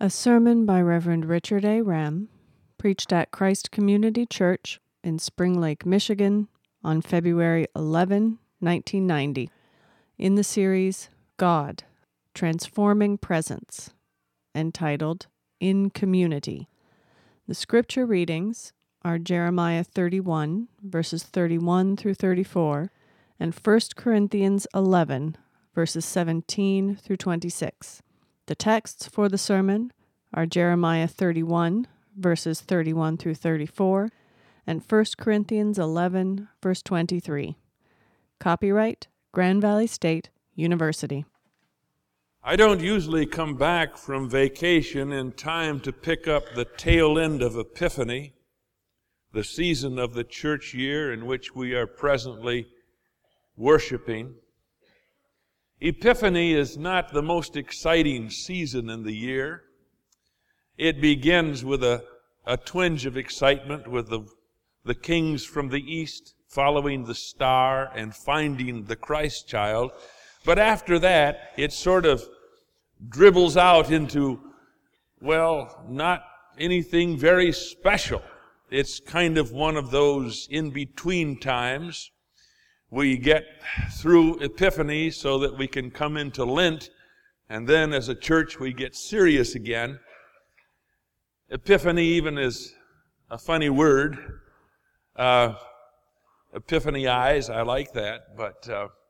A sermon by Reverend Richard A. Rem, preached at Christ Community Church in Spring Lake, Michigan, on February 11, 1990, in the series God, Transforming Presence, entitled In Community. The scripture readings are Jeremiah 31, verses 31 through 34, and 1 Corinthians 11, verses 17 through 26. The texts for the sermon are Jeremiah 31, verses 31 through 34, and 1 Corinthians 11, verse 23. Copyright, Grand Valley State University. I don't usually come back from vacation in time to pick up the tail end of Epiphany, the season of the church year in which we are presently worshiping. Epiphany is not the most exciting season in the year. It begins with a twinge of excitement with the kings from the east following the star and finding the Christ child. But after that, it sort of dribbles out into, not anything very special. It's kind of one of those in-between times. We get through Epiphany so that we can come into Lent, and then as a church we get serious again. Epiphany even is a funny word. Epiphanize, I like that, but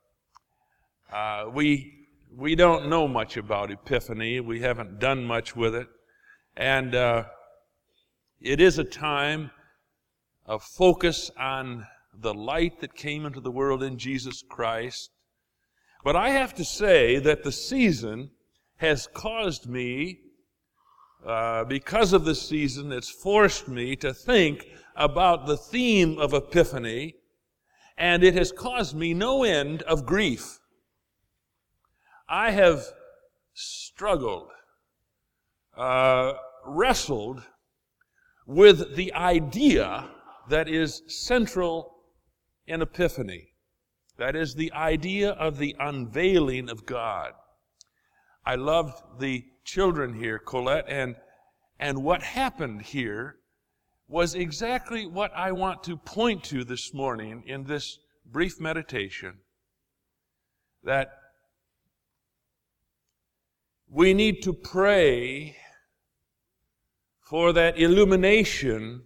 we don't know much about Epiphany. We haven't done much with it. And it is a time of focus on the light that came into the world in Jesus Christ. But I have to say that the season has caused me, because of the season, it's forced me to think about the theme of Epiphany, and it has caused me no end of grief. I have struggled, wrestled with the idea that is central in Epiphany. That is the idea of the unveiling of God. I loved the children here, Colette, and what happened here was exactly what I want to point to this morning in this brief meditation, that we need to pray for that illumination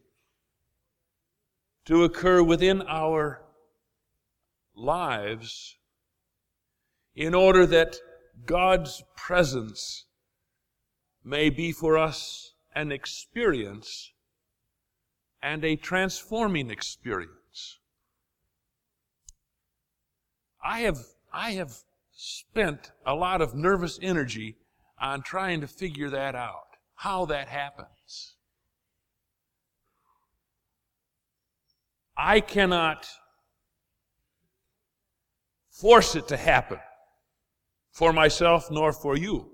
to occur within our lives in order that God's presence may be for us an experience and a transforming experience. I have spent a lot of nervous energy on trying to figure that out, how that happens. I cannot force it to happen for myself nor for you.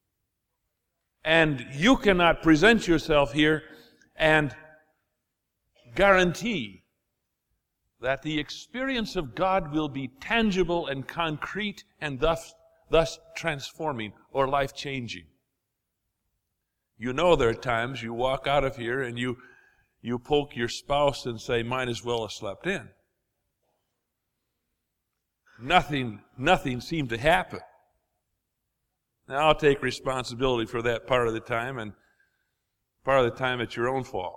And you cannot present yourself here and guarantee that the experience of God will be tangible and concrete and thus transforming or life-changing. You know there are times you walk out of here and you poke your spouse and say, might as well have slept in. Nothing seemed to happen. Now I'll take responsibility for that part of the time, and part of the time it's your own fault.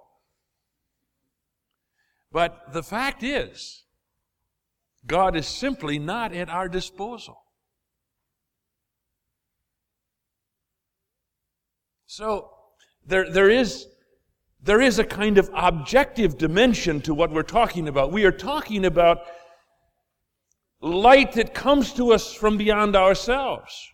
But the fact is, God is simply not at our disposal. So there is a kind of objective dimension to what we're talking about. We are talking about light that comes to us from beyond ourselves.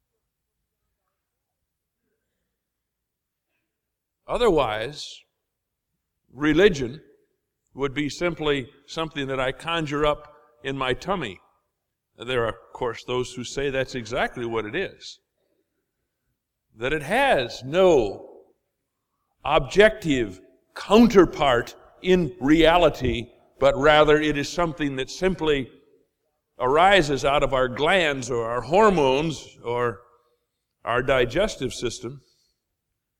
Otherwise, religion would be simply something that I conjure up in my tummy. There are, of course, those who say that's exactly what it is. That it has no objective counterpart in reality, but rather it is something that simply arises out of our glands or our hormones or our digestive system.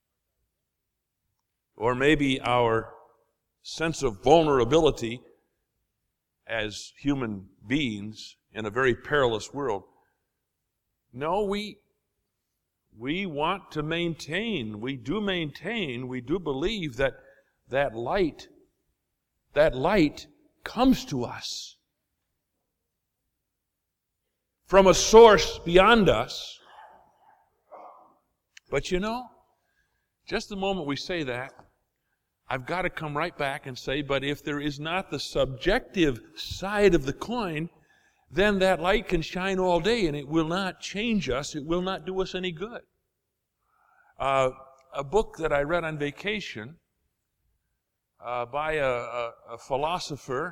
or maybe our sense of vulnerability as human beings in a very perilous world. No, we want to maintain, we do believe that light comes to us from a source beyond us. But just the moment we say that, I've got to come right back and say, but if there is not the subjective side of the coin, then that light can shine all day and it will not change us. It will not do us any good. A book that I read on vacation by a philosopher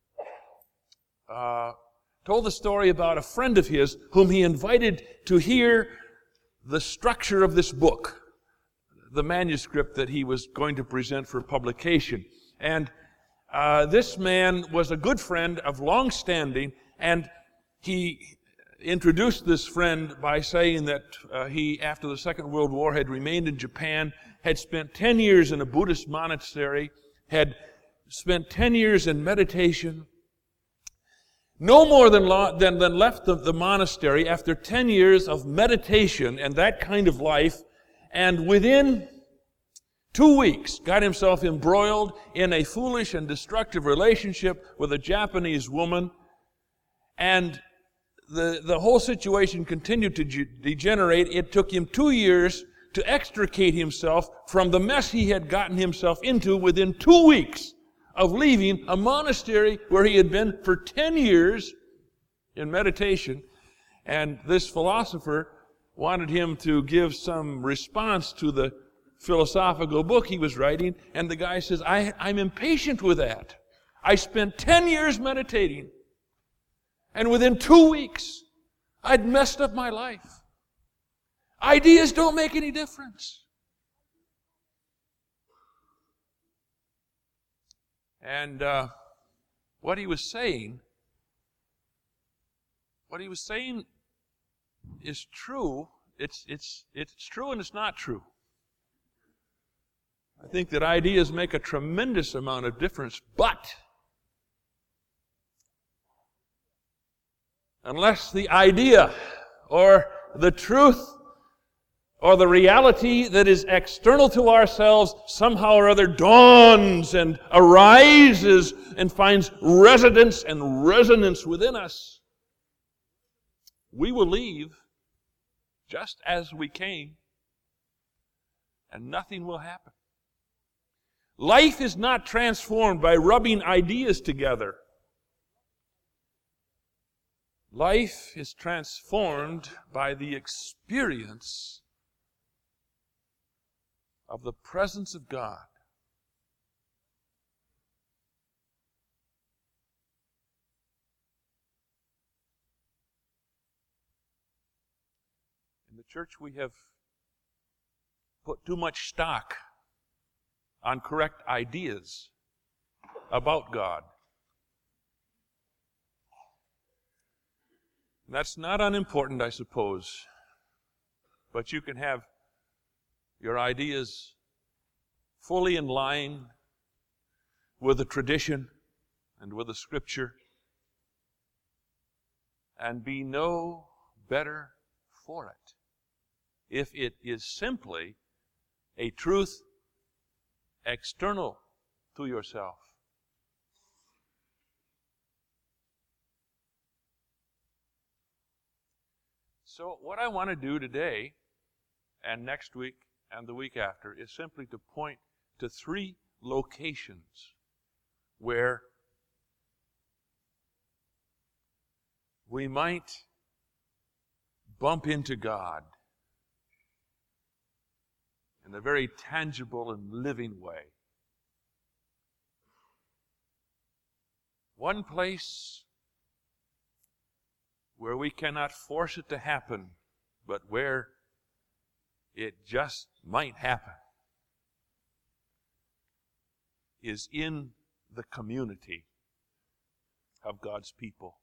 told the story about a friend of his whom he invited to hear the structure of this book, the manuscript that he was going to present for publication. And this man was a good friend of long standing, and he introduced this friend by saying that he, after the Second World War, had remained in Japan, had spent 10 years in a Buddhist monastery, had spent 10 years in meditation, no more than left the monastery after 10 years of meditation and that kind of life, and within 2 weeks got himself embroiled in a foolish and destructive relationship with a Japanese woman, and the whole situation continued to degenerate. It took him 2 years to extricate himself from the mess he had gotten himself into within 2 weeks of leaving a monastery where he had been for 10 years in meditation. And this philosopher wanted him to give some response to the philosophical book he was writing, and the guy says, I'm impatient with that. I spent 10 years meditating, and within 2 weeks, I'd messed up my life. Ideas don't make any difference. And what he was saying is true. It's true and it's not true. I think that ideas make a tremendous amount of difference, but unless the idea or the truth or the reality that is external to ourselves somehow or other dawns and arises and finds residence and resonance within us, we will leave just as we came, and nothing will happen. Life is not transformed by rubbing ideas together. Life is transformed by the experience of the presence of God. In the church, we have put too much stock on correct ideas about God. That's not unimportant, I suppose, but you can have your ideas fully in line with the tradition and with the Scripture and be no better for it if it is simply a truth external to yourself. So what I want to do today and next week and the week after is simply to point to 3 locations where we might bump into God in a very tangible and living way. One place where we cannot force it to happen, but where it just might happen, is in the community of God's people.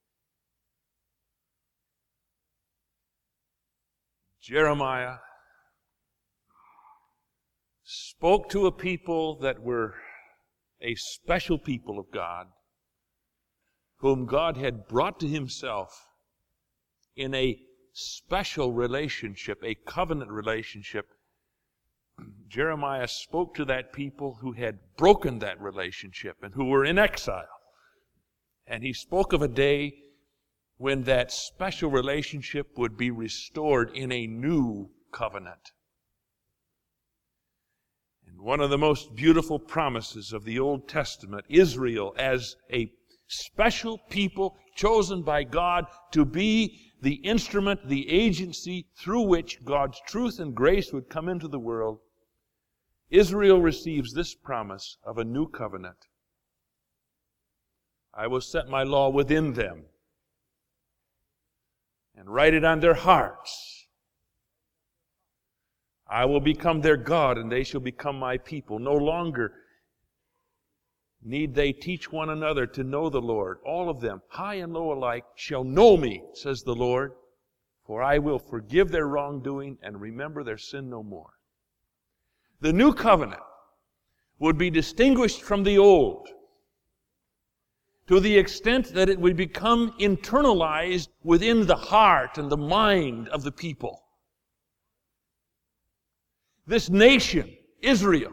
Jeremiah spoke to a people that were a special people of God, whom God had brought to himself in a special relationship, a covenant relationship. Jeremiah spoke to that people who had broken that relationship and who were in exile. And he spoke of a day when that special relationship would be restored in a new covenant. And one of the most beautiful promises of the Old Testament, Israel as a special people chosen by God to be the instrument, the agency through which God's truth and grace would come into the world, Israel receives this promise of a new covenant. I will set my law within them and write it on their hearts. I will become their God, and they shall become my people. No longer need they teach one another to know the Lord. All of them, high and low alike, shall know me, says the Lord, for I will forgive their wrongdoing and remember their sin no more. The new covenant would be distinguished from the old to the extent that it would become internalized within the heart and the mind of the people. This nation, Israel,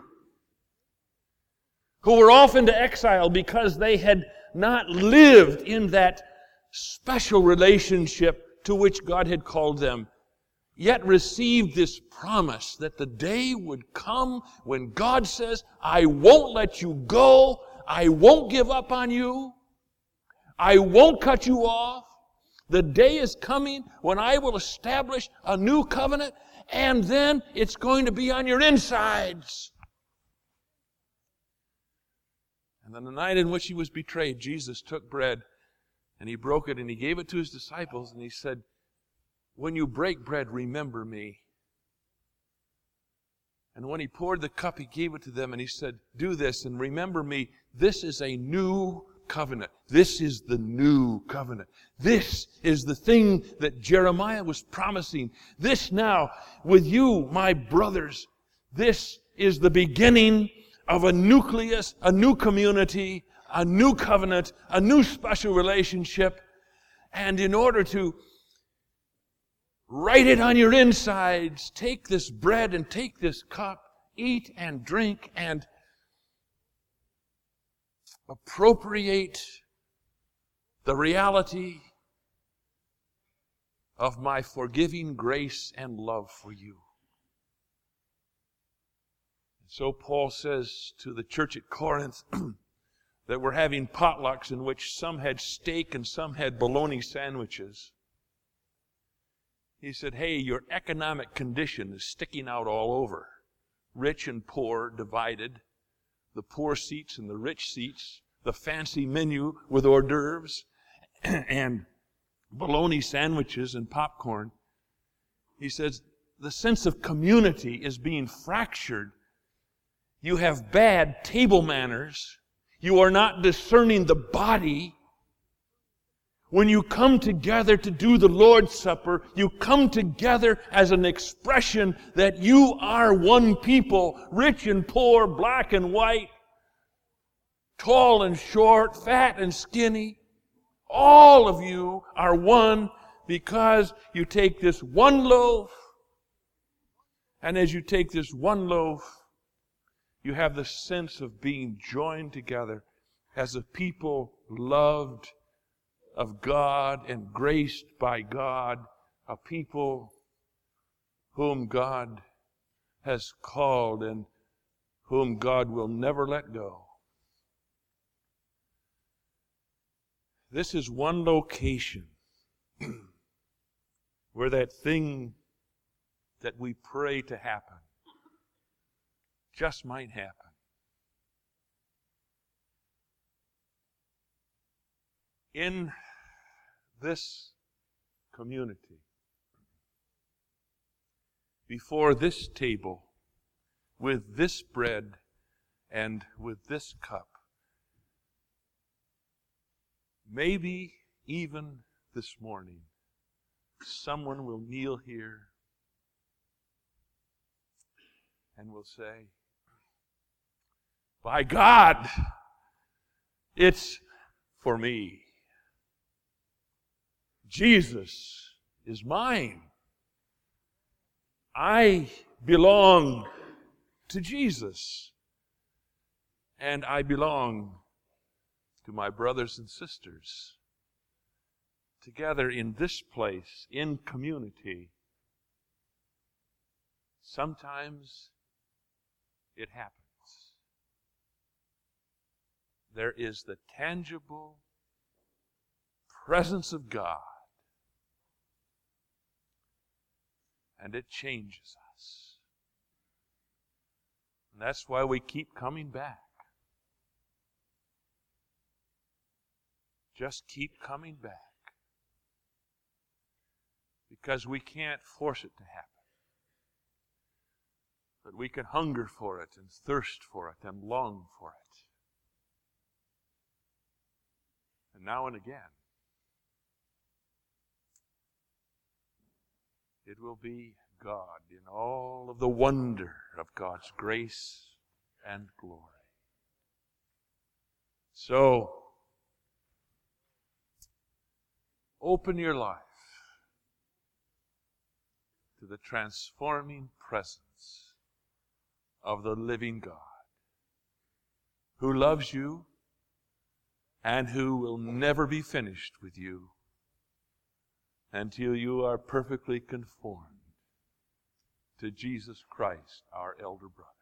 who were off into exile because they had not lived in that special relationship to which God had called them, yet received this promise that the day would come when God says, I won't let you go, I won't give up on you, I won't cut you off. The day is coming when I will establish a new covenant, and then it's going to be on your insides. And on the night in which he was betrayed, Jesus took bread and he broke it and he gave it to his disciples and he said, when you break bread, remember me. And when he poured the cup, he gave it to them and he said, do this and remember me. This is a new covenant. This is the new covenant. This is the thing that Jeremiah was promising. This now, with you, my brothers, this is the beginning of a nucleus, a new community, a new covenant, a new special relationship. And in order to write it on your insides, take this bread and take this cup, eat and drink and appropriate the reality of my forgiving grace and love for you. So Paul says to the church at Corinth that we're having potlucks in which some had steak and some had bologna sandwiches. He said, hey, your economic condition is sticking out all over. Rich and poor divided. The poor seats and the rich seats. The fancy menu with hors d'oeuvres and bologna sandwiches and popcorn. He says, the sense of community is being fractured. You have bad table manners. You are not discerning the body. When you come together to do the Lord's Supper, you come together as an expression that you are one people, rich and poor, black and white, tall and short, fat and skinny. All of you are one because you take this one loaf, and as you take this one loaf, you have the sense of being joined together as a people loved of God and graced by God, a people whom God has called and whom God will never let go. This is one location where that thing that we pray to happen just might happen. In this community, before this table, with this bread and with this cup, maybe even this morning, someone will kneel here and will say, By God, it's for me. Jesus is mine. I belong to Jesus. And I belong to my brothers and sisters together in this place, in community. Sometimes it happens. There is the tangible presence of God, and it changes us. And that's why we keep coming back. Just keep coming back. Because we can't force it to happen. But we can hunger for it and thirst for it and long for it. And now and again, it will be God in all of the wonder of God's grace and glory. So, open your life to the transforming presence of the living God, who loves you and who will never be finished with you until you are perfectly conformed to Jesus Christ, our elder brother.